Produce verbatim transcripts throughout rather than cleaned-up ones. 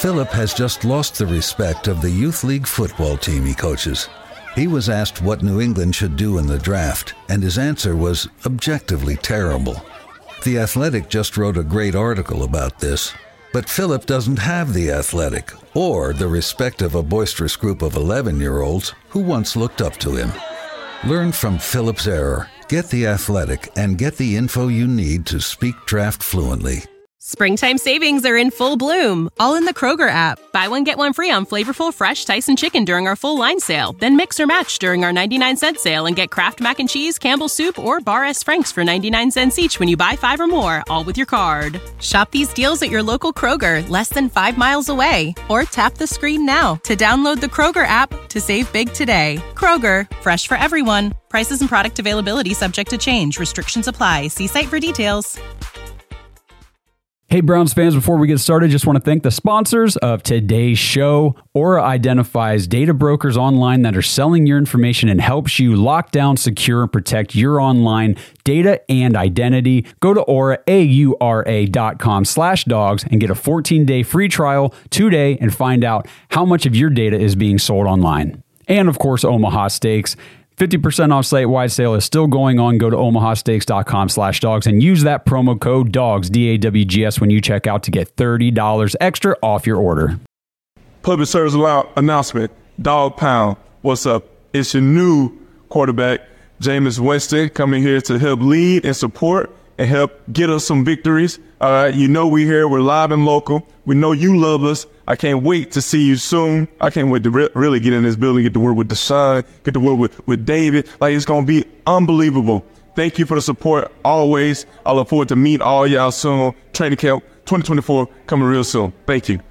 Philip has just lost the respect of the youth league football team he coaches. He was asked what New England should do in the draft, and his answer was objectively terrible. The Athletic just wrote a great article about this, but Philip doesn't have the Athletic or the respect of a boisterous group of eleven-year-olds who once looked up to him. Learn from Philip's error, get the Athletic, and get the info you need to speak draft fluently. Springtime savings are in full bloom, all in the Kroger app. Buy one, get one free on flavorful, fresh Tyson chicken during our full line sale. Then mix or match during our ninety-nine cent sale and get Kraft Mac and Cheese, Campbell's Soup, or Bar S. Frank's for ninety-nine cents each when you buy five or more, all with your card. Shop these deals at your local Kroger, less than five miles away. Or tap the screen now to download the Kroger app to save big today. Kroger, fresh for everyone. Prices and product availability subject to change. Restrictions apply. See site for details. Hey, Browns fans, before we get started, just want to thank the sponsors of today's show. Aura identifies data brokers online that are selling your information and helps you lock down, secure, and protect your online data and identity. Go to Aura, A U R A dot com slash dogs and get a fourteen-day free trial today and find out how much of your data is being sold online. And, of course, Omaha Steaks. fifty percent off site-wide sale is still going on. Go to omaha steaks dot com slash dogs and use that promo code DOGS, D A W G S, when you check out to get thirty dollars extra off your order. Public service announcement. Dog Pound. What's up? It's your new quarterback, Jameis Winston, coming here to help lead and support and help get us some victories. All right, you know we here. We're live and local. We know you love us. I can't wait to see you soon. I can't wait to re- really get in this building, get to work with Deshaun, get to work with, with David. Like, it's going to be unbelievable. Thank you for the support always. I look forward to meeting all y'all soon. Training camp twenty twenty-four coming real soon. Thank you.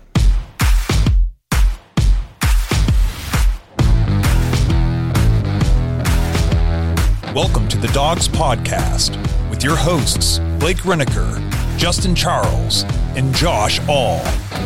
Welcome to the Dogs Podcast with your hosts, Blake Renaker, Justin Charles, and Josh All.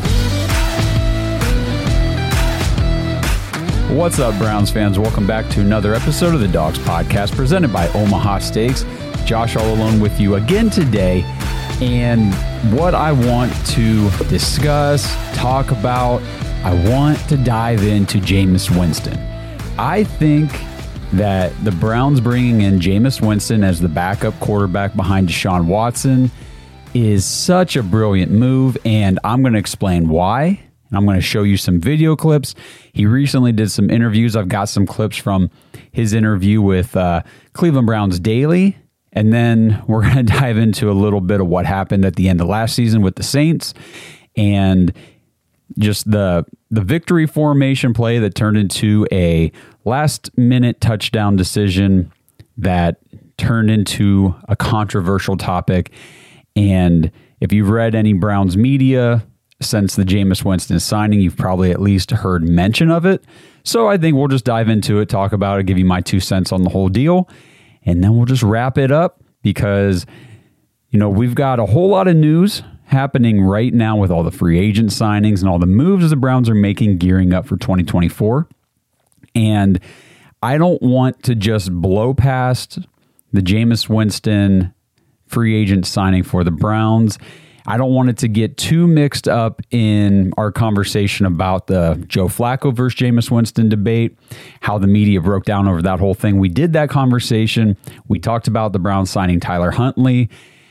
What's up, Browns fans? Welcome back to another episode of the Dogs Podcast presented by Omaha Steaks. Josh all alone with you again today. And what I want to discuss, talk about, I want to dive into Jameis Winston. I think that the Browns bringing in Jameis Winston as the backup quarterback behind Deshaun Watson is such a brilliant move, and I'm going to explain why. And I'm going to show you some video clips. He recently did some interviews. I've got some clips from his interview with uh, Cleveland Browns Daily. And then we're going to dive into a little bit of what happened at the end of last season with the Saints and just the the victory formation play that turned into a last-minute touchdown decision that turned into a controversial topic. And if you've read any Browns media since the Jameis Winston signing, you've probably at least heard mention of it. So I think we'll just dive into it, talk about it, give you my two cents on the whole deal, and then we'll just wrap it up because, you know, we've got a whole lot of news happening right now with all the free agent signings and all the moves the Browns are making gearing up for twenty twenty-four. And I don't want to just blow past the Jameis Winston free agent signing for the Browns. I don't want it to get too mixed up in our conversation about the Joe Flacco versus Jameis Winston debate, how the media broke down over that whole thing. We did that conversation. We talked about the Browns signing Tyler Huntley,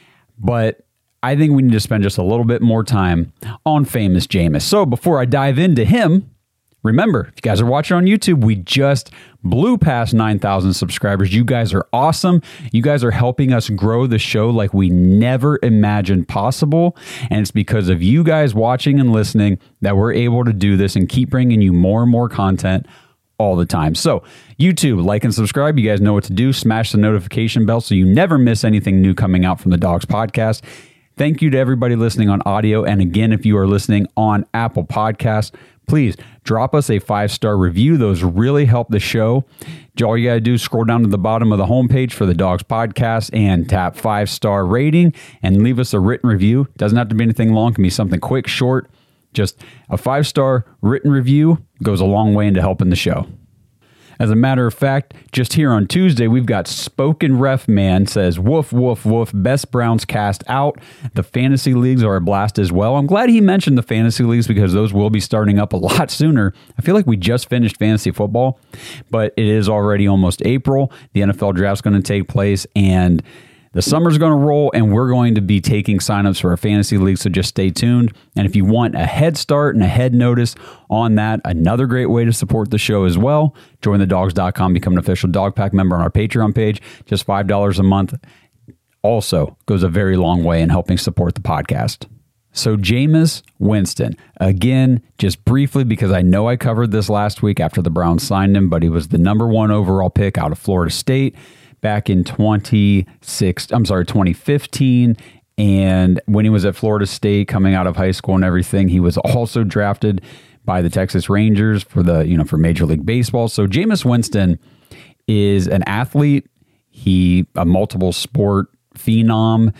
but I think we need to spend just a little bit more time on famous Jameis. So before I dive into him, remember, if you guys are watching on YouTube, we just blew past nine thousand subscribers. You guys are awesome. You guys are helping us grow the show like we never imagined possible. And it's because of you guys watching and listening that we're able to do this and keep bringing you more and more content all the time. So YouTube, like and subscribe. You guys know what to do. Smash the notification bell so you never miss anything new coming out from the Dogs Podcast. Thank you to everybody listening on audio. And again, if you are listening on Apple Podcasts, please drop us a five-star review. Those really help the show. All you got to do is scroll down to the bottom of the homepage for the Dogs Podcast and tap five-star rating and leave us a written review. Doesn't have to be anything long. It can be something quick, short. Just a five-star written review goes a long way into helping the show. As a matter of fact, just here on Tuesday, we've got Spoken Ref Man says, woof, woof, woof, best Browns cast out. The fantasy leagues are a blast as well. I'm glad he mentioned the fantasy leagues because those will be starting up a lot sooner. I feel like we just finished fantasy football, but it is already almost April. The N F L draft's going to take place, and the summer's going to roll, and we're going to be taking signups for our fantasy league, so just stay tuned. And if you want a head start and a head notice on that, another great way to support the show as well, join the dogs dot com, become an official Dog Pack member on our Patreon page. Just five dollars a month also goes a very long way in helping support the podcast. So Jameis Winston, again, just briefly, because I know I covered this last week after the Browns signed him, but he was the number one overall pick out of Florida State back in twenty-six, I'm sorry, twenty fifteen. And when he was at Florida State coming out of high school and everything, he was also drafted by the Texas Rangers for the, you know, for Major League Baseball. So Jameis Winston is an athlete. He a multiple sport phenom.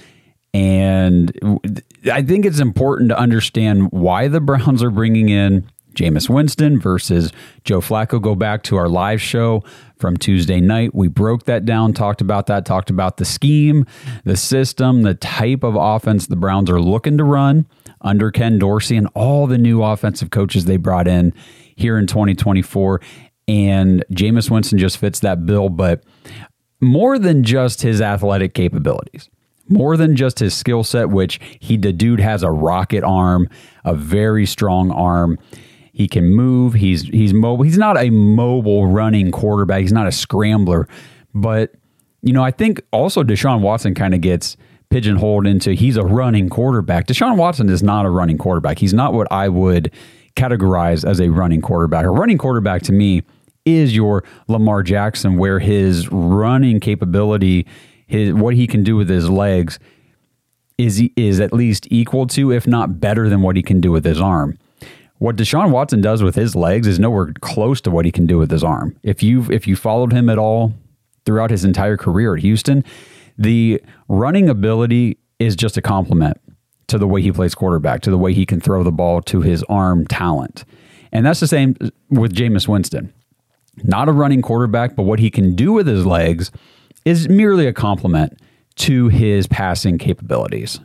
And I think it's important to understand why the Browns are bringing in Jameis Winston versus Joe Flacco. Go back to our live show from Tuesday night. We broke that down, talked about that, talked about the scheme, the system, the type of offense the Browns are looking to run under Ken Dorsey and all the new offensive coaches they brought in here in twenty twenty-four. And Jameis Winston just fits that bill, but more than just his athletic capabilities. More than just his skill set, which he, the dude has a rocket arm, a very strong arm. He can move. He's he's mobile. He's not a mobile running quarterback. He's not a scrambler. But, you know, I think also Deshaun Watson kind of gets pigeonholed into he's a running quarterback. Deshaun Watson is not a running quarterback. He's not what I would categorize as a running quarterback. A running quarterback to me is your Lamar Jackson, where his running capability, his what he can do with his legs is is at least equal to, if not better than what he can do with his arm. What Deshaun Watson does with his legs is nowhere close to what he can do with his arm. If you've if you followed him at all throughout his entire career at Houston, the running ability is just a compliment to the way he plays quarterback, to the way he can throw the ball, to his arm talent. And that's the same with Jameis Winston. Not a running quarterback, but what he can do with his legs is merely a compliment to his passing capabilities.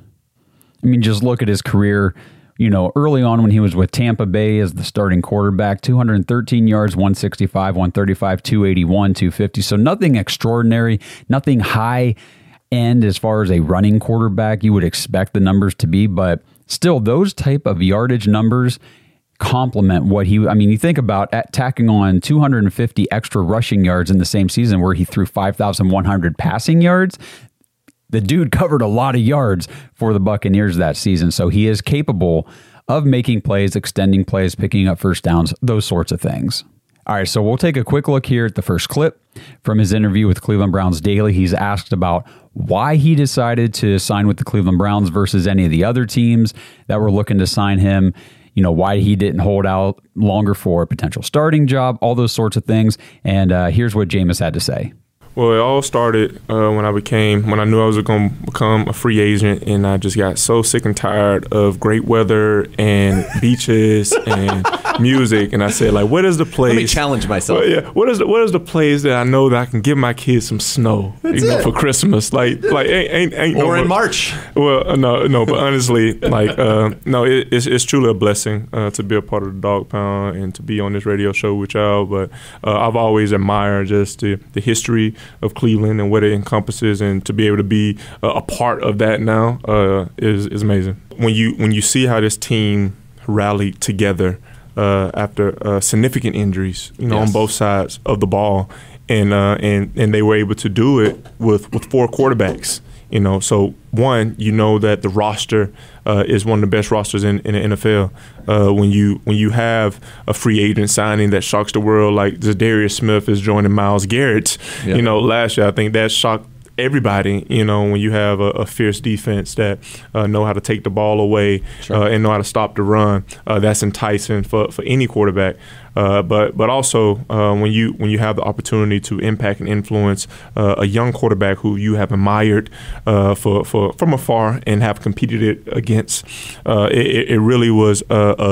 I mean, just look at his career. You know, early on when he was with Tampa Bay as the starting quarterback, two hundred thirteen yards, one sixty-five, one thirty-five, two eighty-one, two fifty. So nothing extraordinary, nothing high end as far as a running quarterback you would expect the numbers to be. But still, those type of yardage numbers complement what he, I mean, you think about at tacking on two hundred fifty extra rushing yards in the same season where he threw five thousand one hundred passing yards. The dude covered a lot of yards for the Buccaneers that season, so he is capable of making plays, extending plays, picking up first downs, those sorts of things. All right, so we'll take a quick look here at the first clip from his interview with Cleveland Browns Daily. He's asked about why he decided to sign with the Cleveland Browns versus any of the other teams that were looking to sign him. You know, why he didn't hold out longer for a potential starting job, all those sorts of things. And uh, here's what Jameis had to say. Well, it all started uh, when I became, when I knew I was going to become a free agent, and I just got so sick and tired of great weather and beaches and music, and I said, like, what is the place? Let me challenge myself. Well, yeah, what is the what is the place that I know that I can give my kids some snow, That's you know, it. for Christmas, like, like ain't ain't, ain't Or no, in March. Well, uh, no, no, but honestly, like, uh, no, it, it's it's truly a blessing uh, to be a part of the Dog Pound and to be on this radio show with y'all. But uh, I've always admired just the the history of Cleveland and what it encompasses, and to be able to be uh, a part of that now uh, is is amazing. When you when you see how this team rallied together uh, after uh, significant injuries, you know, yes. on both sides of the ball, and uh, and and they were able to do it with with four quarterbacks. You know, so one, you know that the roster uh, is one of the best rosters in, in the N F L. Uh, when you when you have a free agent signing that shocks the world, like Zadarius Smith is joining Myles Garrett, yep. you know, last year, I think that shocked everybody. You know, when you have a, a fierce defense that uh, know how to take the ball away sure. uh, and know how to stop the run, uh, that's enticing for, for any quarterback. Uh, but but also uh, when you when you have the opportunity to impact and influence uh, a young quarterback who you have admired uh, for, for from afar and have competed against, uh, it, it really was a, a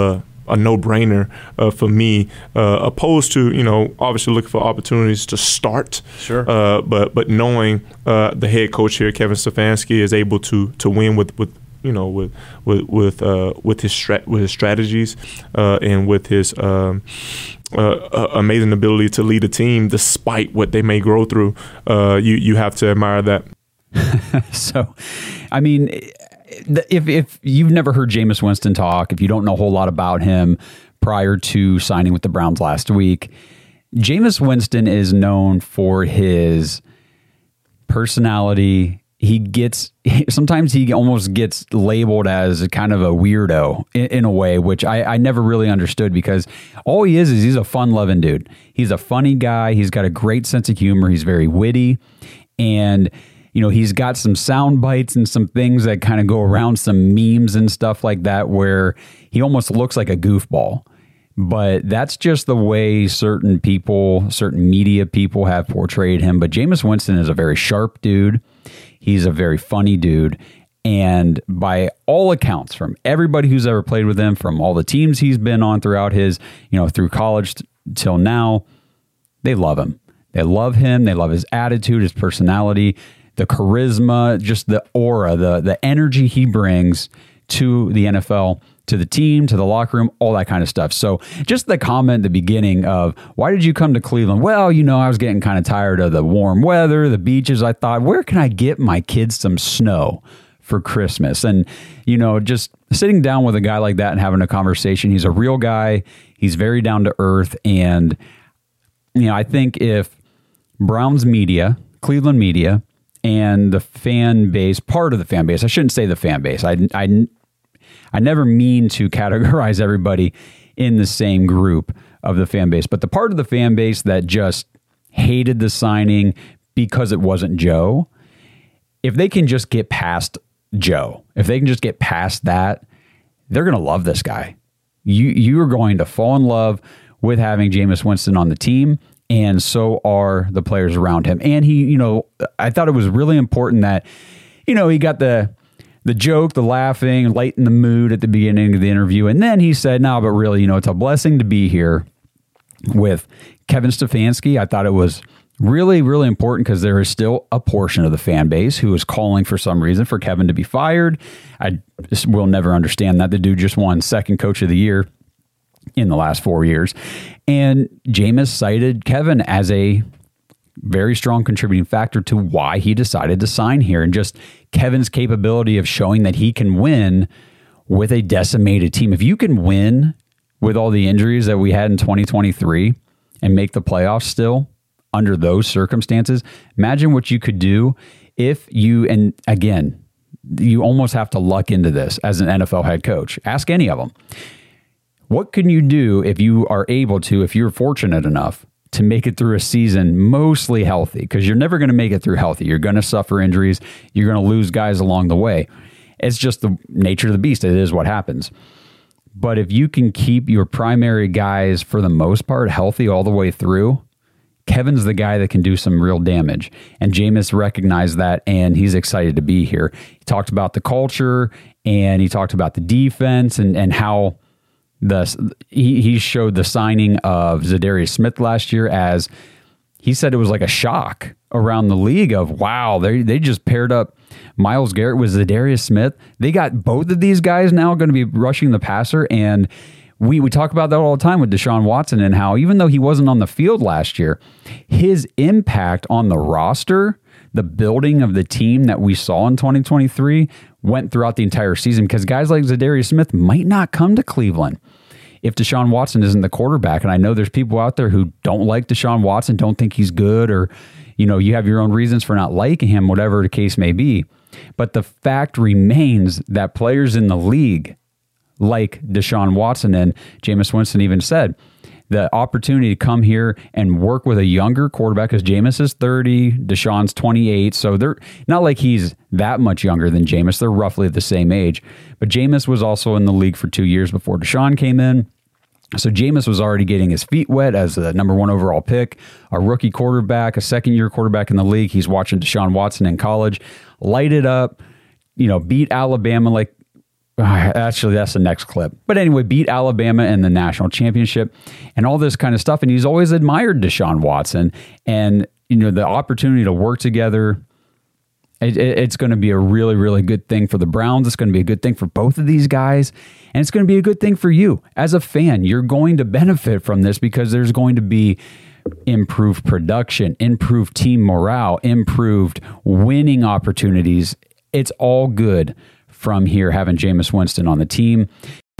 a no-brainer uh, for me, uh, opposed to, you know, obviously looking for opportunities to start. Sure. Uh, but but knowing uh, the head coach here, Kevin Stefanski, is able to to win with with you know with with with uh, with his stra- with his strategies uh, and with his um, uh, uh, amazing ability to lead a team despite what they may grow through. Uh, you you have to admire that. So, I mean, if if you've never heard Jameis Winston talk, if you don't know a whole lot about him prior to signing with the Browns last week, Jameis Winston is known for his personality. He gets, sometimes he almost gets labeled as a kind of a weirdo in, in a way, which I, I never really understood, because all he is is he's a fun-loving dude. He's a funny guy. He's got a great sense of humor. He's very witty. And you know, he's got some sound bites and some things that kind of go around, some memes and stuff like that, where he almost looks like a goofball. But that's just the way certain people, certain media people have portrayed him. But Jameis Winston is a very sharp dude. He's a very funny dude. And by all accounts, from everybody who's ever played with him, from all the teams he's been on throughout his, you know, through college t- till now, they love him. They love him. They love his attitude, his personality, the charisma, just the aura, the the energy he brings to the N F L, to the team, to the locker room, all that kind of stuff. So just the comment at the beginning of, why did you come to Cleveland? Well, you know, I was getting kind of tired of the warm weather, the beaches. I thought, where can I get my kids some snow for Christmas? And, you know, just sitting down with a guy like that and having a conversation. He's a real guy. He's very down to earth. And, you know, I think if Browns media, Cleveland media, and the fan base, part of the fan base, I shouldn't say the fan base. I, I, I never mean to categorize everybody in the same group of the fan base, but the part of the fan base that just hated the signing because it wasn't Joe, if they can just get past Joe, if they can just get past that, they're going to love this guy. You, you are going to fall in love with having Jameis Winston on the team. And so are the players around him. And he, you know, I thought it was really important that, you know, he got the the joke, the laughing, lighten the mood at the beginning of the interview. And then he said, no, but really, you know, it's a blessing to be here with Kevin Stefanski. I thought it was really, really important because there is still a portion of the fan base who is calling for some reason for Kevin to be fired. I just will never understand that. The dude just won second coach of the year in the last four years. And Jameis cited Kevin as a very strong contributing factor to why he decided to sign here, and just Kevin's capability of showing that he can win with a decimated team. If you can win with all the injuries that we had in twenty twenty-three and make the playoffs still under those circumstances, imagine what you could do if you, and again, you almost have to luck into this as an N F L head coach. Ask any of them. What can you do if you are able to, if you're fortunate enough to make it through a season mostly healthy? Because you're never going to make it through healthy. You're going to suffer injuries. You're going to lose guys along the way. It's just the nature of the beast. It is what happens. But if you can keep your primary guys, for the most part, healthy all the way through, Kevin's the guy that can do some real damage. And Jameis recognized that, and he's excited to be here. He talked about the culture, and he talked about the defense, and, and how the he, he showed the signing of Zadarius Smith last year as, he said it was like a shock around the league of, wow, they they just paired up Myles Garrett with Zadarius Smith. They got both of these guys now going to be rushing the passer. And we, we talk about that all the time with Deshaun Watson, and how even though he wasn't on the field last year, his impact on the roster, the building of the team that we saw in twenty twenty-three went throughout the entire season, because guys like Zadarius Smith might not come to Cleveland if Deshaun Watson isn't the quarterback. And I know there's people out there who don't like Deshaun Watson, don't think he's good, or, you know, you have your own reasons for not liking him, whatever the case may be. But the fact remains that players in the league like Deshaun Watson, and Jameis Winston even said, the opportunity to come here and work with a younger quarterback, because Jameis is thirty, Deshaun's twenty-eight, so they're not like he's that much younger than Jameis. They're roughly the same age. But Jameis was also in the league for two years before Deshaun came in. So Jameis was already getting his feet wet as a number one overall pick, a rookie quarterback, a second-year quarterback in the league. He's watching Deshaun Watson in college light it up, you know, beat Alabama like Actually, that's the next clip. But anyway, beat Alabama in the national championship and all this kind of stuff. And he's always admired Deshaun Watson. And, you know, the opportunity to work together, it, it, it's going to be a really, really good thing for the Browns. It's going to be a good thing for both of these guys. And it's going to be a good thing for you. As a fan, you're going to benefit from this because there's going to be improved production, improved team morale, improved winning opportunities. It's all good from here, having Jameis Winston on the team.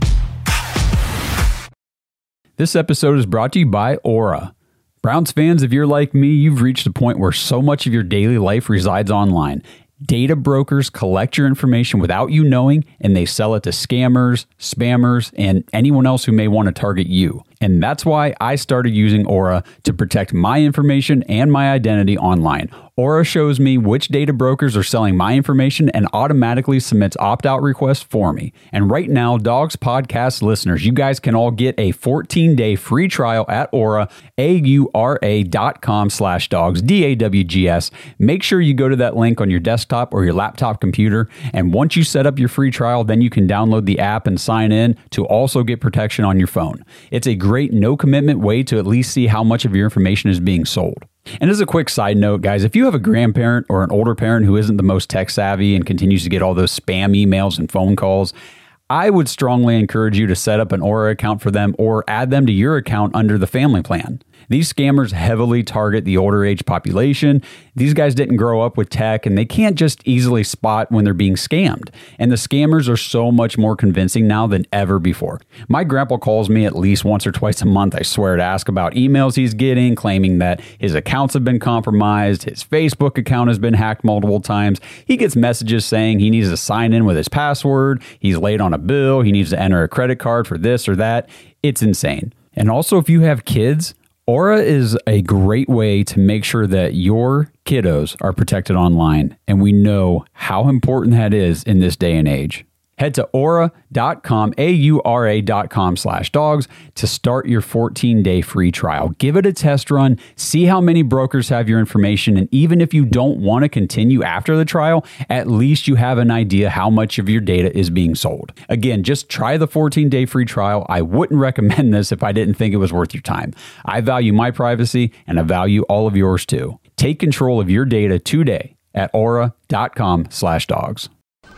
This episode is brought to you by Aura. Browns fans, if you're like me, you've reached a point where so much of your daily life resides online. Data brokers collect your information without you knowing, and they sell it to scammers, spammers, and anyone else who may want to target you. And that's why I started using Aura to protect my information and my identity online. Aura shows me which data brokers are selling my information and automatically submits opt-out requests for me. And right now, Dogs Podcast listeners, you guys can all get a fourteen-day free trial at Aura, A-U-R-A dot com slash dogs, D A W G S. Make sure you go to that link on your desktop or your laptop computer. And once you set up your free trial, then you can download the app and sign in to also get protection on your phone. It's a great no-commitment way to at least see how much of your information is being sold. And as a quick side note, guys, if you have a grandparent or an older parent who isn't the most tech savvy and continues to get all those spam emails and phone calls, I would strongly encourage you to set up an Aura account for them or add them to your account under the family plan. These scammers heavily target the older age population. These guys didn't grow up with tech, and they can't just easily spot when they're being scammed. And the scammers are so much more convincing now than ever before. My grandpa calls me at least once or twice a month, I swear, to ask about emails he's getting, claiming that his accounts have been compromised, his Facebook account has been hacked multiple times. He gets messages saying he needs to sign in with his password, he's late on a bill, he needs to enter a credit card for this or that. It's insane. And also, if you have kids, Aura is a great way to make sure that your kiddos are protected online, and we know how important that is in this day and age. Head to aura dot com, A U R A dot com slash dogs to start your fourteen-day free trial. Give it a test run, see how many brokers have your information, and even if you don't want to continue after the trial, at least you have an idea how much of your data is being sold. Again, just try the fourteen-day free trial. I wouldn't recommend this if I didn't think it was worth your time. I value my privacy, and I value all of yours too. Take control of your data today at aura dot com slash dogs.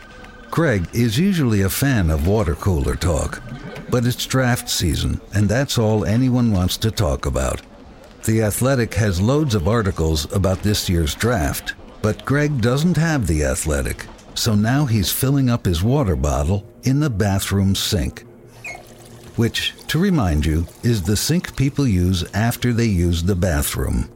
Greg is usually a fan of water cooler talk, but it's draft season, and that's all anyone wants to talk about. The Athletic has loads of articles about this year's draft, but Greg doesn't have The Athletic, so now he's filling up his water bottle in the bathroom sink, which, to remind you, is the sink people use after they use the bathroom.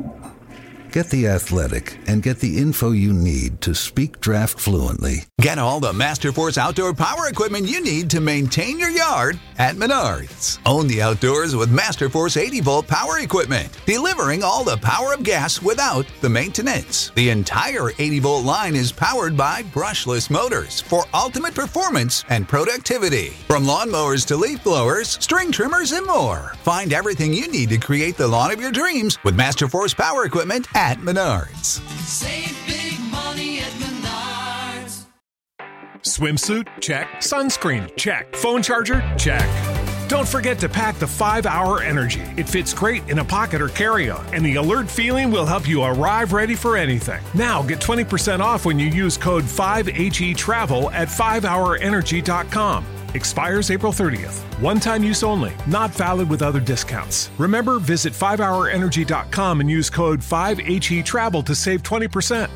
Get The Athletic and get the info you need to speak draft fluently. Get all the Masterforce outdoor power equipment you need to maintain your yard at Menards. Own the outdoors with Masterforce eighty volt power equipment, delivering all the power of gas without the maintenance. The entire eighty volt line is powered by brushless motors for ultimate performance and productivity. From lawnmowers to leaf blowers, string trimmers, and more. Find everything you need to create the lawn of your dreams with Masterforce power equipment at Menards. Save big money at Menards. Swimsuit? Check. Sunscreen? Check. Phone charger? Check. Don't forget to pack the five hour Energy. It fits great in a pocket or carry-on, and the alert feeling will help you arrive ready for anything. Now get twenty percent off when you use code five H E travel at five hour energy dot com. Expires April thirtieth. One-time use only. Not valid with other discounts. Remember, visit five hour energy dot com and use code five H E travel to save twenty percent.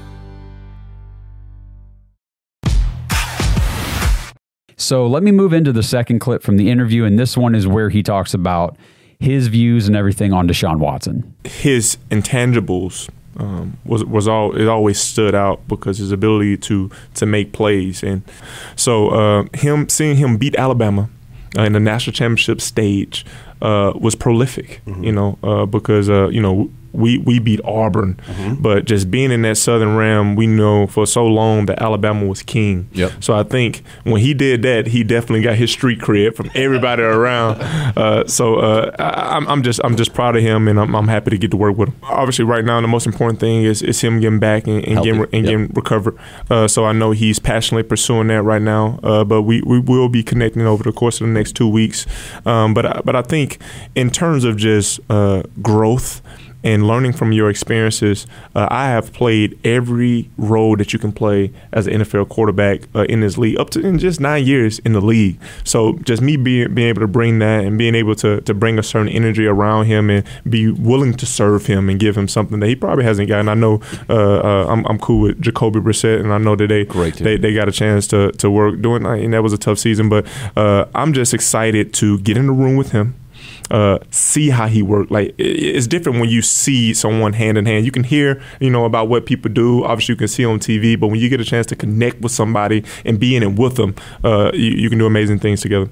So let me move into the second clip from the interview, and this one is where he talks about his views and everything on Deshaun Watson. His intangibles um, was was all it always stood out because his ability to to make plays, and so uh, him seeing him beat Alabama uh, in the national championship stage uh, was prolific. Mm-hmm. You know, uh, because uh, you know we we beat Auburn, Mm-hmm. but just being in that Southern Ram, we know for so long that Alabama was king. Yep. So I think when he did that, he definitely got his street cred from everybody around. Uh, so uh, I, I'm, I'm just I'm just proud of him, and I'm, I'm happy to get to work with him. Obviously, right now the most important thing is, is him getting back and, and getting and Yep. getting recovered. Uh, so I know he's passionately pursuing that right now. Uh, but we, we will be connecting over the course of the next two weeks. Um, but I, but I think in terms of just uh, growth and learning from your experiences, uh, I have played every role that you can play as an N F L quarterback uh, in this league, up to in just nine years in the league. So just me being being able to bring that and being able to to bring a certain energy around him and be willing to serve him and give him something that he probably hasn't gotten. I know uh, uh, I'm, I'm cool with Jacoby Brissett, and I know that they Great team. they, they got a chance to to work doing, and that was a tough season. But uh, I'm just excited to get in the room with him. Uh, see how he worked. Like it, it's different when you see someone hand in hand. You can hear, you know, about what people do. Obviously, you can see on T V, but when you get a chance to connect with somebody and be in it with them, uh, you, you can do amazing things together.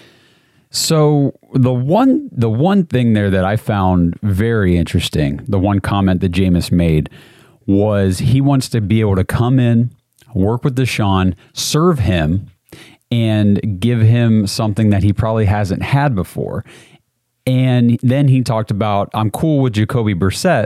So the one the one thing there that I found very interesting, the one comment that Jameis made was he wants to be able to come in, work with Deshaun, serve him, and give him something that he probably hasn't had before. And then he talked about, I'm cool with Jacoby Brissett,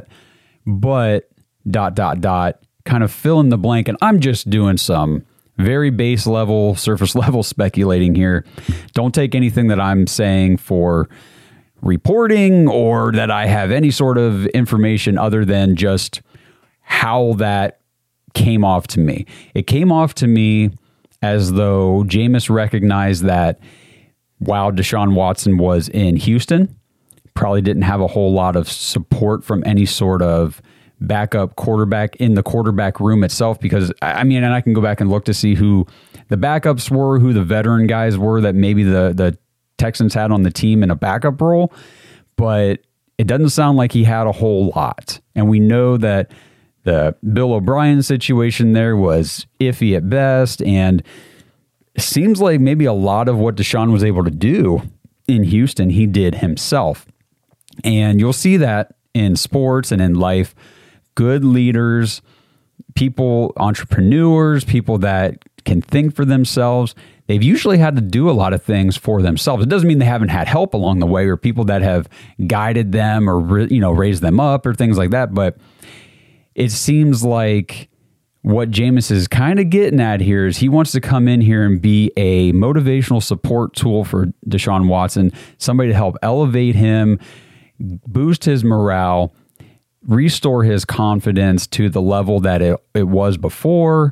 but dot, dot, dot, kind of fill in the blank. And I'm just doing some very base level, surface level speculating here. Don't take anything that I'm saying for reporting or that I have any sort of information other than just how that came off to me. It came off to me as though Jameis recognized that while Deshaun Watson was in Houston, probably didn't have a whole lot of support from any sort of backup quarterback in the quarterback room itself, because, I mean, and I can go back and look to see who the backups were, who the veteran guys were that maybe the, the Texans had on the team in a backup role, but it doesn't sound like he had a whole lot. And we know that the Bill O'Brien situation there was iffy at best, and it seems like maybe a lot of what Deshaun was able to do in Houston, he did himself. And you'll see that in sports and in life. Good leaders, people, entrepreneurs, people that can think for themselves, they've usually had to do a lot of things for themselves. It doesn't mean they haven't had help along the way or people that have guided them or, you know, raised them up or things like that. But it seems like what Jameis is kind of getting at here is he wants to come in here and be a motivational support tool for Deshaun Watson, somebody to help elevate him, boost his morale, restore his confidence to the level that it, it was before.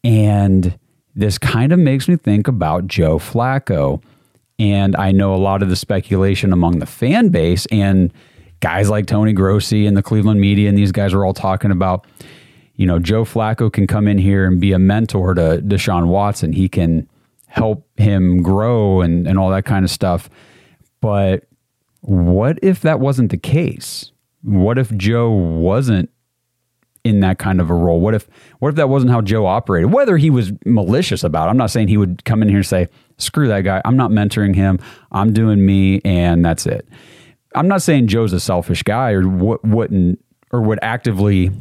And this kind of makes me think about Joe Flacco. And I know a lot of the speculation among the fan base and guys like Tony Grossi and the Cleveland media, and these guys are all talking about, you know, Joe Flacco can come in here and be a mentor to Deshaun Watson. He can help him grow and, and all that kind of stuff. But what if that wasn't the case? What if Joe wasn't in that kind of a role? What if what if that wasn't how Joe operated? Whether he was malicious about it, I'm not saying he would come in here and say, screw that guy, I'm not mentoring him, I'm doing me, and that's it. I'm not saying Joe's a selfish guy or what wouldn't or would actively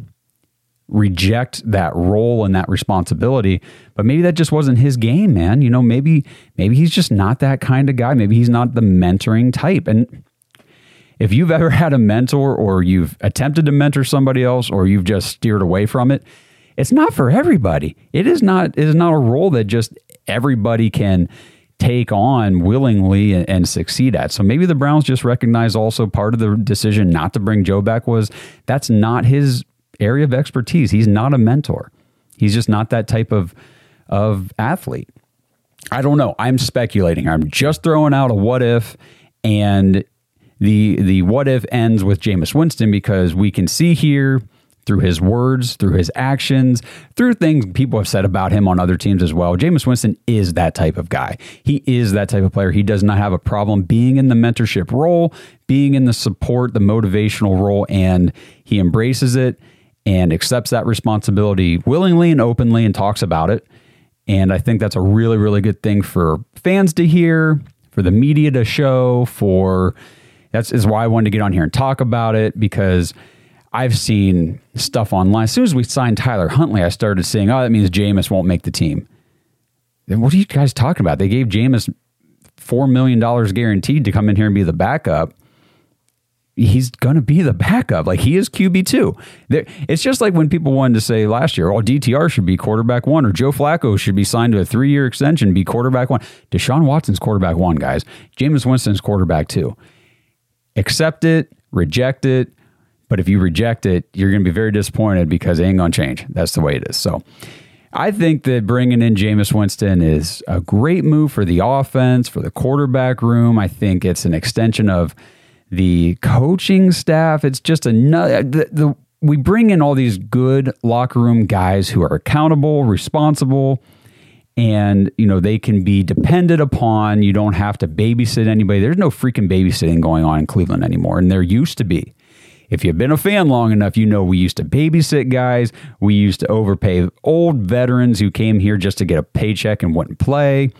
reject that role and that responsibility, but maybe that just wasn't his game, man. You know, maybe maybe he's just not that kind of guy. Maybe he's not the mentoring type. And if you've ever had a mentor or you've attempted to mentor somebody else or you've just steered away from it, it's not for everybody. It is not it is not a role that just everybody can take on willingly and, and succeed at. So maybe the Browns just recognize also part of the decision not to bring Joe back was that's not his area of expertise. He's not a mentor. He's just not that type of of athlete. I don't know. I'm speculating. I'm just throwing out a what if, and the the what if ends with Jameis Winston because we can see here through his words, through his actions, through things people have said about him on other teams as well. Jameis Winston is that type of guy. He is that type of player. He does not have a problem being in the mentorship role, being in the support, the motivational role, and he embraces it and accepts that responsibility willingly and openly and talks about it. And I think that's a really, really good thing for fans to hear, for the media to show, for that's is why I wanted to get on here and talk about it, because I've seen stuff online. As soon as we signed Tyler Huntley, I started saying, oh, that means Jameis won't make the team. Then what are you guys talking about? They gave Jameis four million dollars guaranteed to come in here and be the backup. He's going to be the backup. Like, he is Q B two. There, it's just like when people wanted to say last year, oh, D T R should be quarterback one, or Joe Flacco should be signed to a three-year extension, be quarterback one. Deshaun Watson's quarterback one, guys. Jameis Winston's quarterback two. Accept it, reject it. But if you reject it, you're going to be very disappointed because it ain't going to change. That's the way it is. So I think that bringing in Jameis Winston is a great move for the offense, for the quarterback room. I think it's an extension of the coaching staff. It's just another, the, the, we bring in all these good locker room guys who are accountable, responsible, and, you know, they can be depended upon. You don't have to babysit anybody. There's no freaking babysitting going on in Cleveland anymore, and there used to be. If you've been a fan long enough, you know we used to babysit guys. We used to overpay old veterans who came here just to get a paycheck and wouldn't play.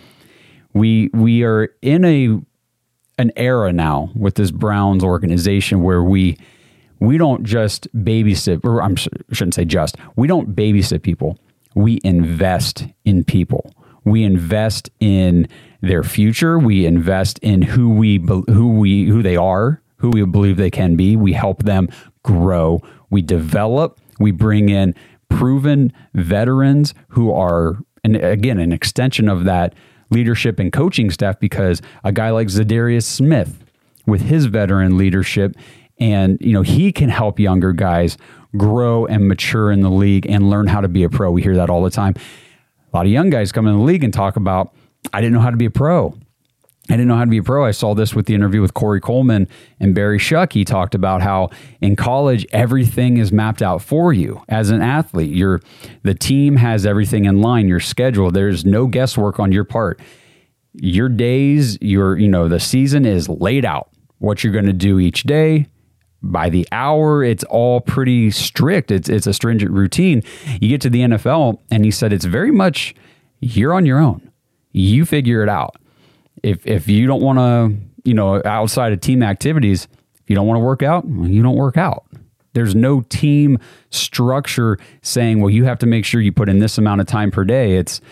We we are in a an era now with this Browns organization where we we don't just babysit, or I'm, I shouldn't say just, we don't babysit people. We invest in people. We invest in their future. We invest in who we who we who they are, who we believe they can be. We help them grow. We develop. We bring in proven veterans who are, and again, an extension of that leadership and coaching staff, because a guy like Zadarius Smith with his veteran leadership, and you know, he can help younger guys grow and mature in the league and learn how to be a pro. We hear that all the time. A lot of young guys come in the league and talk about, I didn't know how to be a pro. I didn't know how to be a pro. I saw this with the interview with Corey Coleman and Barry Shuck. He talked about how in college, everything is mapped out for you as an athlete. You're, the team has everything in line, your schedule. There's no guesswork on your part. Your days, your, you know, the season is laid out. What you're going to do each day, by the hour, it's all pretty strict. It's it's a stringent routine. You get to the N F L, and he said it's very much you're on your own. You figure it out. If if you don't want to, you know, outside of team activities, if you don't want to work out, well, you don't work out. There's no team structure saying, well, you have to make sure you put in this amount of time per day. It's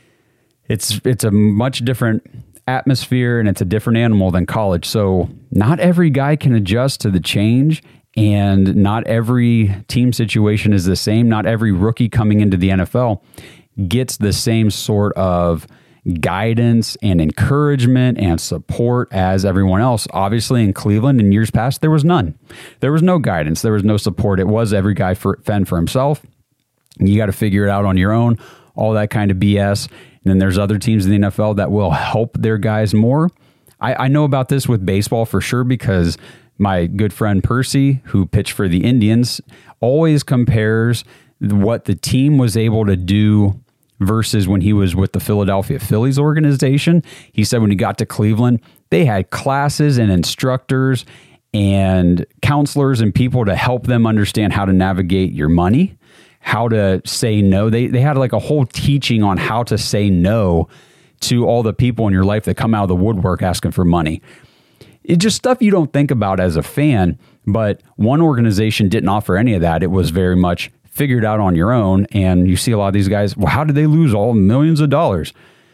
it's it's a much different atmosphere, and it's a different animal than college. So not every guy can adjust to the change, and not every team situation is the same. Not every rookie coming into the N F L gets the same sort of guidance and encouragement and support as everyone else. Obviously, in Cleveland in years past, there was none. There was no guidance. There was no support. It was every guy for, fend for himself. You got to figure it out on your own, all that kind of B S. And then there's other teams in the N F L that will help their guys more. I, I know about this with baseball for sure, because my good friend Percy, who pitched for the Indians, always compares what the team was able to do versus when he was with the Philadelphia Phillies organization. He said when he got to Cleveland, they had classes and instructors and counselors and people to help them understand how to navigate your money, how to say no. They they had like a whole teaching on how to say no to all the people in your life that come out of the woodwork asking for money. It's just stuff you don't think about as a fan, but one organization didn't offer any of that. It was very much figured out on your own. And you see a lot of these guys, well, how did they lose all millions of dollars?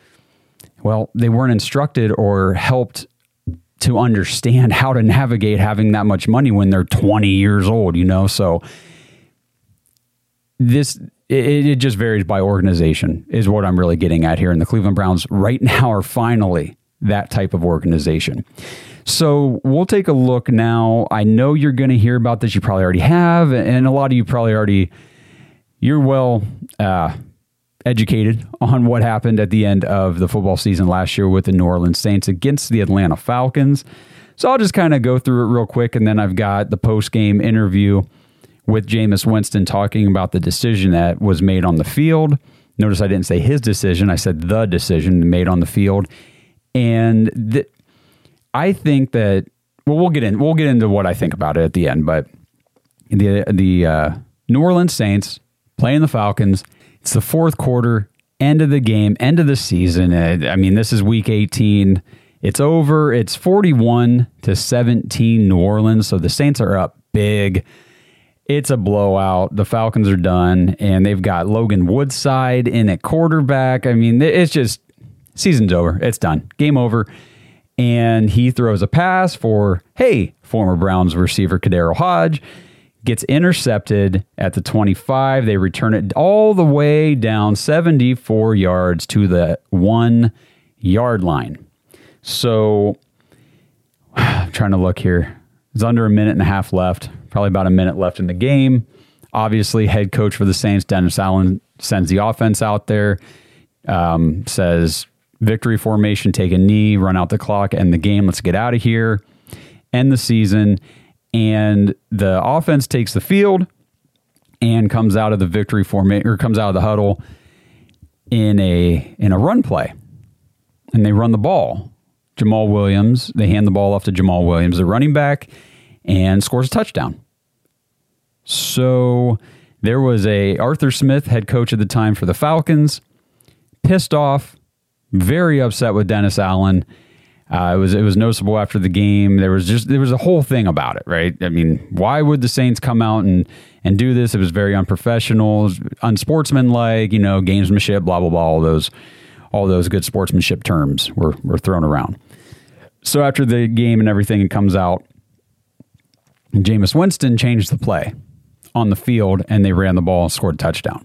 Well, they weren't instructed or helped to understand how to navigate having that much money when they're twenty years old, you know? So this, it, it just varies by organization is what I'm really getting at here. And the Cleveland Browns right now are finally that type of organization. So we'll take a look now. I know you're going to hear about this. You probably already have. And a lot of you probably already, you're well uh, educated on what happened at the end of the football season last year with the New Orleans Saints against the Atlanta Falcons. So I'll just kind of go through it real quick. And then I've got the post-game interview with Jameis Winston talking about the decision that was made on the field. Notice I didn't say his decision. I said the decision made on the field. And th- I think that, well, we'll get in, we'll get into what I think about it at the end, but the, the uh, New Orleans Saints playing the Falcons, it's the fourth quarter, end of the game, end of the season. I mean, this is week eighteen. It's over. It's forty-one to seventeen New Orleans. So the Saints are up big. it's a blowout. The Falcons are done, and they've got Logan Woodside in at quarterback. I mean, it's just season's over. It's done. Game over. And he throws a pass for, hey, former Browns receiver Kadero Hodge. Gets intercepted at the twenty-five. They return it all the way down seventy-four yards to the one-yard line. So, I'm trying to look here. It's under a minute and a half left. Probably about a minute left in the game. Obviously, head coach for the Saints, Dennis Allen, sends the offense out there. Um, says, victory formation, take a knee, run out the clock, end the game. Let's get out of here. End the season. And the offense takes the field and comes out of the victory formation, or comes out of the huddle in a in a run play. And they run the ball. Jamal Williams, they hand the ball off to Jamal Williams, the running back, and scores a touchdown. So there was a Arthur Smith, head coach at the time for the Falcons, pissed off, very upset with Dennis Allen. Uh, it was it was noticeable after the game. There was just there was a whole thing about it, right? I mean, why would the Saints come out and, and do this? It was very unprofessional, unsportsmanlike, you know, gamesmanship, blah blah blah. All those all those good sportsmanship terms were were thrown around. So after the game and everything, it comes out. Jameis Winston changed the play on the field, and they ran the ball and scored a touchdown.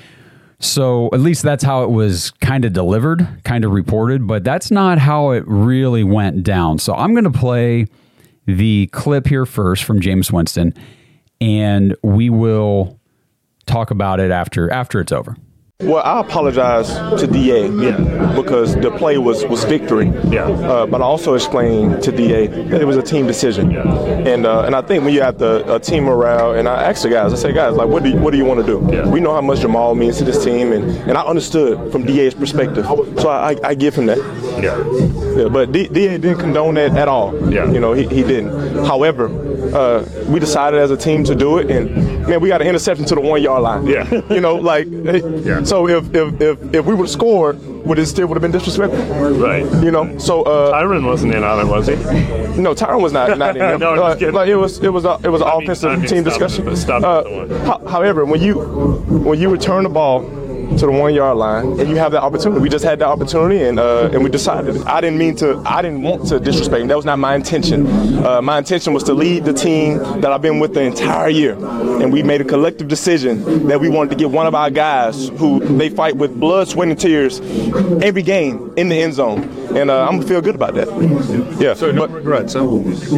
So at least that's how it was kind of delivered, kind of reported, but that's not how it really went down. So I'm going to play the clip here first from Jameis Winston, and we will talk about it after after it's over. Well, I apologize to D A yeah. because the play was, was victory. Yeah. Uh, but I also explained to D A that it was a team decision. Yeah. And uh, and I think when you have the uh, team morale, and I asked the guys, I say, guys, like, what do you, what do you want to do? Yeah. We know how much Jamal means to this team, and, and I understood from D A's perspective. So I, I, I give him that. Yeah. Yeah. But D, D A didn't condone that at all. Yeah. You know, he, he didn't. However, uh, we decided as a team to do it, and man, we got an interception to the one yard line. Yeah. You know, like. Yeah. So if if if, if we would have scored, would it still would have been disrespectful? Right. You know. So uh, Tyron wasn't in on it, was he? No, Tyron was not not in it. no, uh, like it was it was a, it was an I offensive mean, I mean, team stop discussion. It, stop uh, ho- however, when you when you return the ball to the one yard line and you have that opportunity, we just had that opportunity, and uh, and we decided. I didn't mean to. I didn't want to disrespect him. That was not my intention. Uh, my intention was to lead the team that I've been with the entire year, and we made a collective decision that we wanted to get one of our guys who they fight with blood, sweat, and tears every game in the end zone, and uh, I'm gonna feel good about that. Yeah. So no but, regrets, huh?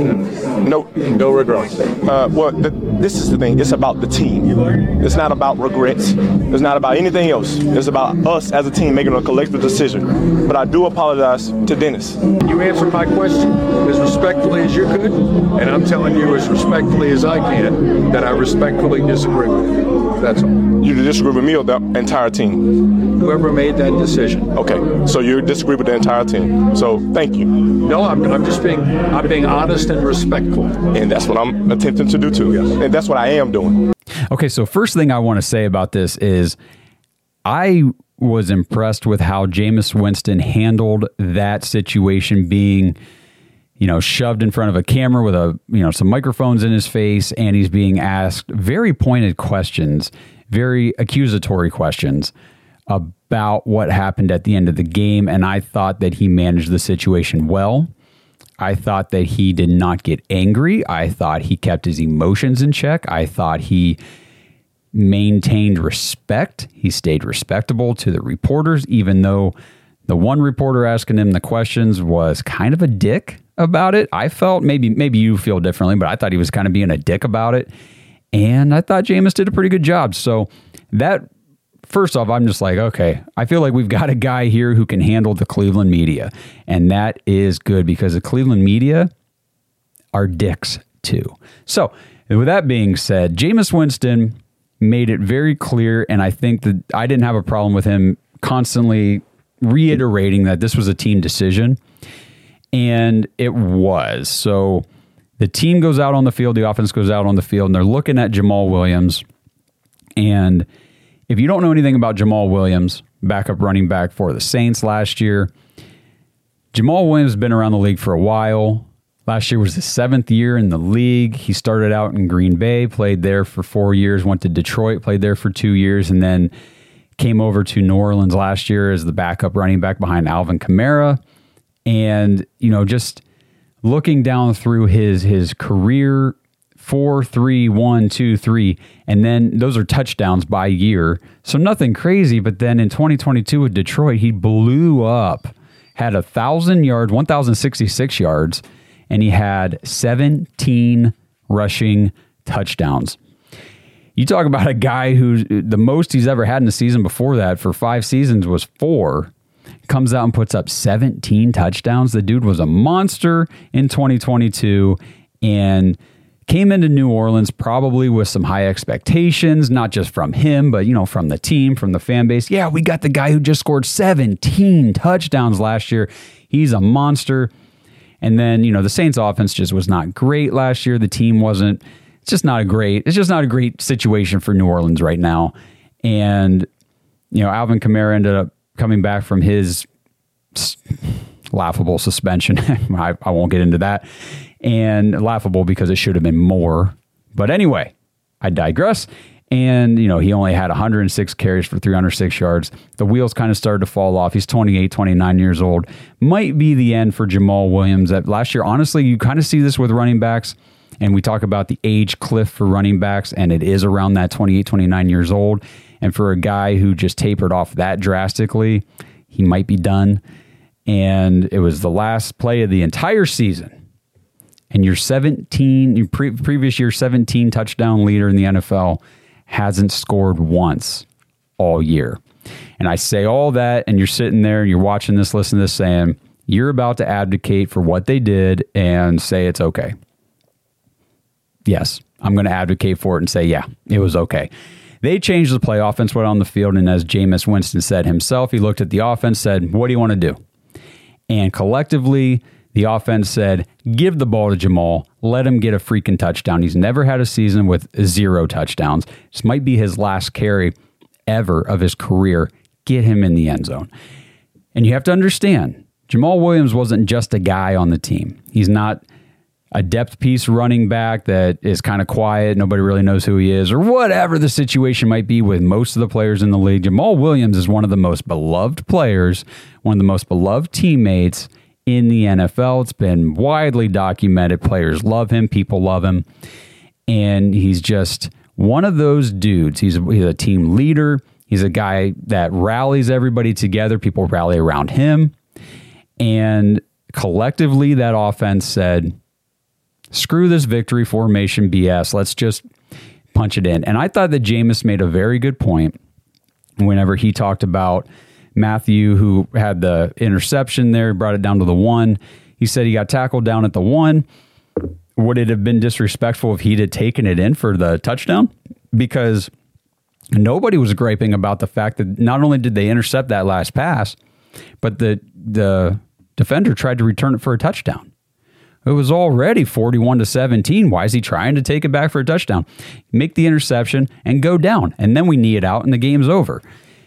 No, no regrets. Uh, well, the, this is the thing. It's about the team. It's not about regrets. It's not about anything else. It's about us as a team making a collective decision. But I do apologize to Dennis. You answered my question as respectfully as you could, and I'm telling you as respectfully as I can that I respectfully disagree with you. That's all. You disagree with me or the entire team? Whoever made that decision. Okay, so you disagree with the entire team. So thank you. No, I'm, I'm just being I'm being honest and respectful. And that's what I'm attempting to do too. Yes. And that's what I am doing. Okay, so first thing I want to say about this is I was impressed with how Jameis Winston handled that situation, being, you know, shoved in front of a camera with a, you know, some microphones in his face, and he's being asked very pointed questions, very accusatory questions about what happened at the end of the game. And I thought that he managed the situation well. I thought that he did not get angry. I thought he kept his emotions in check. I thought he maintained respect. He stayed respectable to the reporters, even though the one reporter asking him the questions was kind of a dick about it. I felt, maybe maybe you feel differently, but I thought he was kind of being a dick about it. And I thought Jameis did a pretty good job. So that, first off, I'm just like, okay, I feel like we've got a guy here who can handle the Cleveland media. And that is good because the Cleveland media are dicks too. So with that being said, Jameis Winston made it very clear, and I think that I didn't have a problem with him constantly reiterating that this was a team decision, and it was. So the team goes out on the field, the offense goes out on the field, and they're looking at Jamal Williams. And if you don't know anything about Jamal Williams, backup running back for the Saints last year, Jamal Williams has been around the league for a while. Last year was his seventh year in the league. He started out in Green Bay, played there for four years, went to Detroit, played there for two years, and then came over to New Orleans last year as the backup running back behind Alvin Kamara. And, you know, just looking down through his his career, four, three, one, two, three, and then those are touchdowns by year. So nothing crazy, but then in twenty twenty-two with Detroit, he blew up, had one thousand yards, one thousand sixty-six yards, and he had seventeen rushing touchdowns. You talk about a guy who the most he's ever had in a season before that for five seasons was four. Comes out and puts up seventeen touchdowns. The dude was a monster in twenty twenty-two and came into New Orleans probably with some high expectations, not just from him, but, you know, from the team, from the fan base. Yeah, we got the guy who just scored seventeen touchdowns last year. He's a monster. And then, you know, the Saints offense just was not great last year. The team wasn't, it's just not a great, it's just not a great situation for New Orleans right now. And, you know, Alvin Kamara ended up coming back from his laughable suspension. I, I won't get into that. And laughable because it should have been more. But anyway, I digress. And, you know, he only had one hundred six carries for three hundred six yards. The wheels kind of started to fall off. He's twenty-eight, twenty-nine years old. Might be the end for Jamal Williams. That last year, honestly, you kind of see this with running backs. And we talk about the age cliff for running backs, and it is around that twenty-eight, twenty-nine years old. And for a guy who just tapered off that drastically, he might be done. And it was the last play of the entire season. And your seventeen, your pre- previous year seventeen touchdown leader in the N F L hasn't scored once all year. And I say all that, and you're sitting there and you're watching this, listening to this, saying, you're about to advocate for what they did and say it's okay. Yes, I'm going to advocate for it and say, yeah, it was okay. They changed the play. Offense went on the field, and as Jameis Winston said himself, he looked at the offense, said, what do you want to do? And collectively, the offense said, give the ball to Jamal. Let him get a freaking touchdown. He's never had a season with zero touchdowns. This might be his last carry ever of his career. Get him in the end zone. And you have to understand, Jamal Williams wasn't just a guy on the team. He's not a depth piece running back that is kind of quiet. Nobody really knows who he is or whatever the situation might be with most of the players in the league. Jamal Williams is one of the most beloved players, one of the most beloved teammates in the N F L. It's been widely documented. Players love him. People love him. And he's just one of those dudes. He's a, he's a team leader. He's a guy that rallies everybody together. People rally around him. And collectively, that offense said, screw this victory formation B S. Let's just punch it in. And I thought that Jameis made a very good point whenever he talked about Matthew, who had the interception there, brought it down to the one. He said he got tackled down at the one. Would it have been disrespectful if he'd had taken it in for the touchdown? Because nobody was griping about the fact that not only did they intercept that last pass, but the the defender tried to return it for a touchdown. It was already forty-one to seventeen. Why is he trying to take it back for a touchdown? Make the interception and go down, and then we knee it out and the game's over.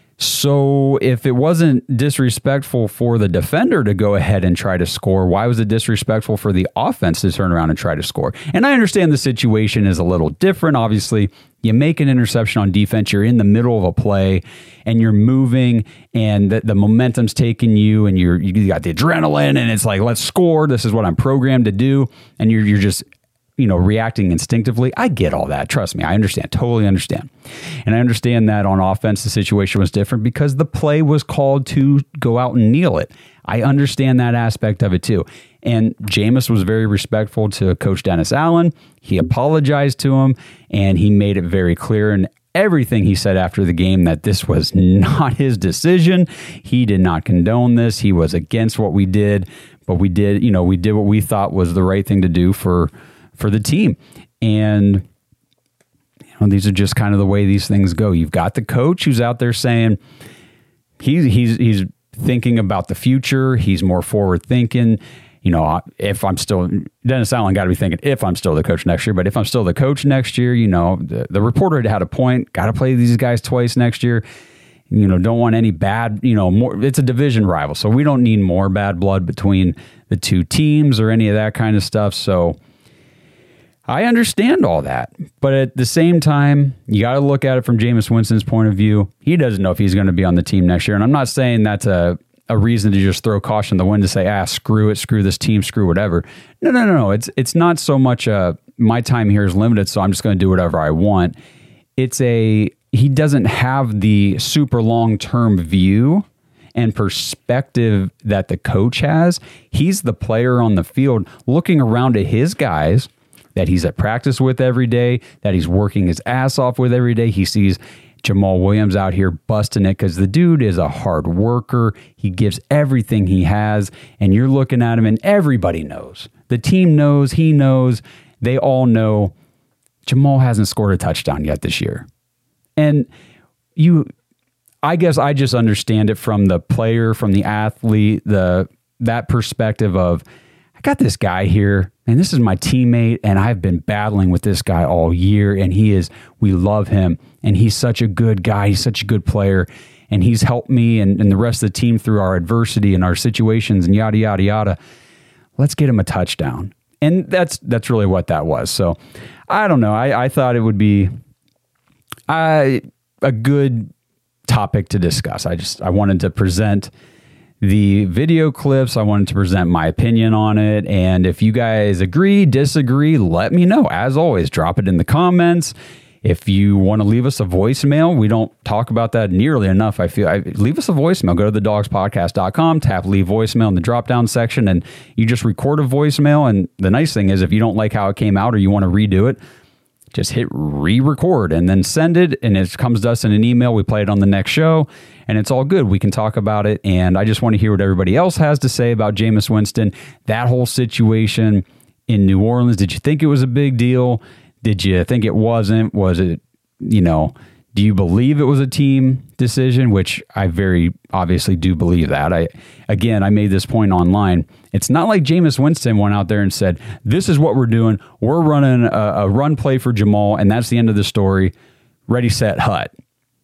So if it wasn't disrespectful for the defender to go ahead and try to score, why was it disrespectful for the offense to turn around and try to score? And I understand the situation is a little different. Obviously, you make an interception on defense, you're in the middle of a play, and you're moving, and the, the momentum's taking you, and you're you got the adrenaline, and it's like, let's score. This is what I'm programmed to do, and you're you're just you know, reacting instinctively. I get all that. Trust me. I understand. Totally understand. And I understand that on offense, the situation was different because the play was called to go out and kneel it. I understand that aspect of it too. And Jameis was very respectful to Coach Dennis Allen. He apologized to him, and he made it very clear in everything he said after the game that this was not his decision. He did not condone this. He was against what we did, but we did, you know, we did what we thought was the right thing to do for for the team. And you know, these are just kind of the way these things go. You've got the coach who's out there saying he's he's he's thinking about the future. He's more forward thinking. You know, if I'm still Dennis Allen, got to be thinking if I'm still the coach next year. But if I'm still the coach next year, you know, the, the reporter had had a point. Got to play these guys twice next year. You know, don't want any bad, you know, more. It's a division rival, so we don't need more bad blood between the two teams or any of that kind of stuff. So I understand all that. But at the same time, you got to look at it from Jameis Winston's point of view. He doesn't know if he's going to be on the team next year. And I'm not saying that's a, a reason to just throw caution to the wind to say, ah, screw it, screw this team, screw whatever. No, no, no, no. It's, it's not so much a, my time here is limited, so I'm just going to do whatever I want. It's a... He doesn't have the super long-term view and perspective that the coach has. He's the player on the field looking around at his guys that he's at practice with every day, that he's working his ass off with every day. He sees Jamal Williams out here busting it because the dude is a hard worker. He gives everything he has, and you're looking at him, and everybody knows. The team knows. He knows. They all know Jamal hasn't scored a touchdown yet this year. And you, I guess I just understand it from the player, from the athlete, the that perspective of, I got this guy here, and this is my teammate, and I've been battling with this guy all year, and he is, we love him, and he's such a good guy, he's such a good player, and he's helped me and, and the rest of the team through our adversity and our situations and yada, yada, yada. Let's get him a touchdown. And that's that's really what that was. So I don't know. I, I thought it would be... I, a good topic to discuss. I just I wanted to present the video clips. I wanted to present my opinion on it. And if you guys agree, disagree, let me know. As always, drop it in the comments. If you want to leave us a voicemail, we don't talk about that nearly enough. I feel I, leave us a voicemail. Go to the dogs podcast dot com, tap leave voicemail in the drop down section, and you just record a voicemail. And the nice thing is, if you don't like how it came out or you want to redo it, just hit re-record and then send it, and it comes to us in an email. We play it on the next show, and it's all good. We can talk about it, and I just want to hear what everybody else has to say about Jameis Winston, that whole situation in New Orleans. Did you think it was a big deal? Did you think it wasn't? Was it, you know, do you believe it was a team decision? Which I very obviously do believe that. I Again, I made this point online. It's not like Jameis Winston went out there and said, this is what we're doing. We're running a, a run play for Jamal, and that's the end of the story. Ready, set, hut.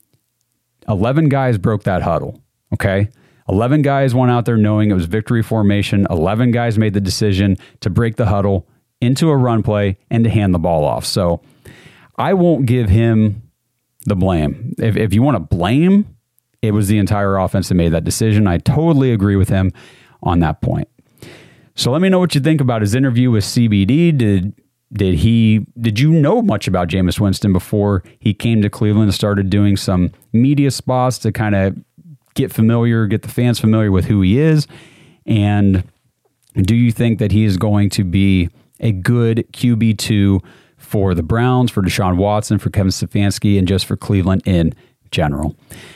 eleven guys broke that huddle, okay? eleven guys went out there knowing it was victory formation. eleven guys made the decision to break the huddle into a run play and to hand the ball off. So I won't give him the blame. If, if you want to blame, it was the entire offense that made that decision. I totally agree with him on that point. So let me know what you think about his interview with C B D. Did did he did you know much about Jameis Winston before he came to Cleveland and started doing some media spots to kind of get familiar, get the fans familiar with who he is? And do you think that he is going to be a good Q B two for the Browns, for Deshaun Watson, for Kevin Stefanski, and just for Cleveland in general?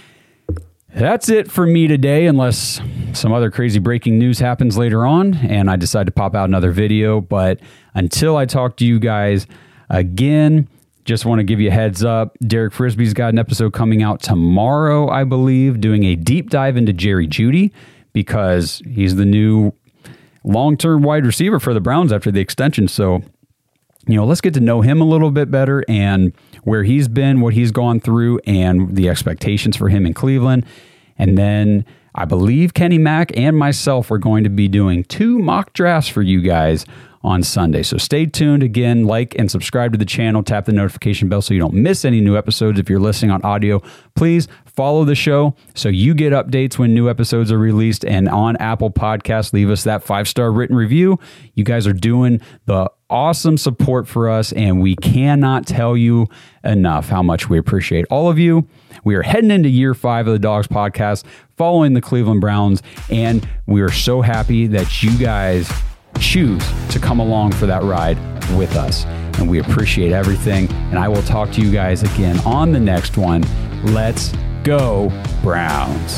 That's it for me today, unless some other crazy breaking news happens later on and I decide to pop out another video. But until I talk to you guys again, just want to give you a heads up. Derek Frisbee's got an episode coming out tomorrow, I believe, doing a deep dive into Jerry Jeudy, because he's the new long-term wide receiver for the Browns after the extension. So, you know, let's get to know him a little bit better and where he's been, what he's gone through, and the expectations for him in Cleveland. And then I believe Kenny Mack and myself are going to be doing two mock drafts for you guys on Sunday. So stay tuned. Again, like and subscribe to the channel. Tap the notification bell so you don't miss any new episodes. If you're listening on audio, please follow the show so you get updates when new episodes are released. And on Apple Podcasts, leave us that five-star written review. You guys are doing the awesome support for us, and we cannot tell you enough how much we appreciate all of you. We are heading into year five of the Dogs Podcast, following the Cleveland Browns, and we are so happy that you guys choose to come along for that ride with us. And we appreciate everything. And I will talk to you guys again on the next one. Let's go, Browns.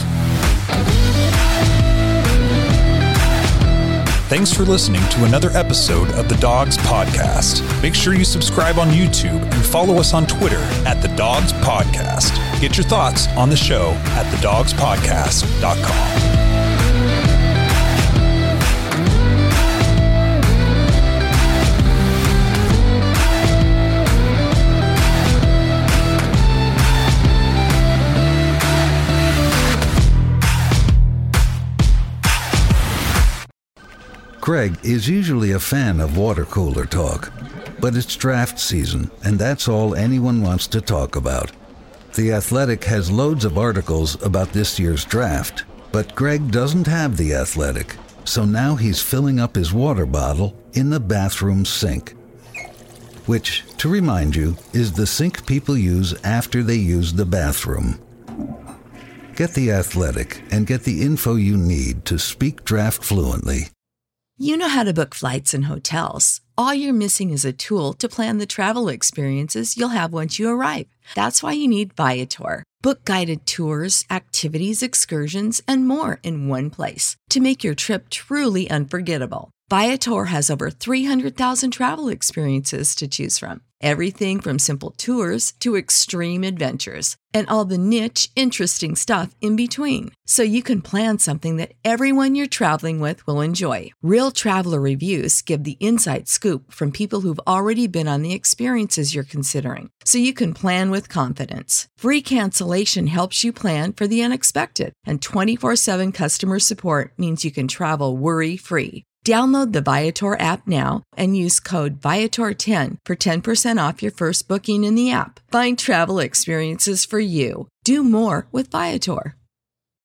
Thanks for listening to another episode of the Dogs Podcast. Make sure you subscribe on YouTube and follow us on Twitter at the Dogs Podcast. Get your thoughts on the show at the dogs podcast dot com. Greg is usually a fan of water cooler talk, but it's draft season, and that's all anyone wants to talk about. The Athletic has loads of articles about this year's draft, but Greg doesn't have The Athletic, so now he's filling up his water bottle in the bathroom sink, which, to remind you, is the sink people use after they use the bathroom. Get The Athletic and get the info you need to speak draft fluently. You know how to book flights and hotels. All you're missing is a tool to plan the travel experiences you'll have once you arrive. That's why you need Viator. Book guided tours, activities, excursions, and more in one place to make your trip truly unforgettable. Viator has over three hundred thousand travel experiences to choose from. Everything from simple tours to extreme adventures and all the niche, interesting stuff in between. So you can plan something that everyone you're traveling with will enjoy. Real traveler reviews give the inside scoop from people who've already been on the experiences you're considering. So you can plan with confidence. Free cancellation helps you plan for the unexpected. And twenty-four seven customer support means you can travel worry-free. Download the Viator app now and use code Viator ten for ten percent off your first booking in the app. Find travel experiences for you. Do more with Viator.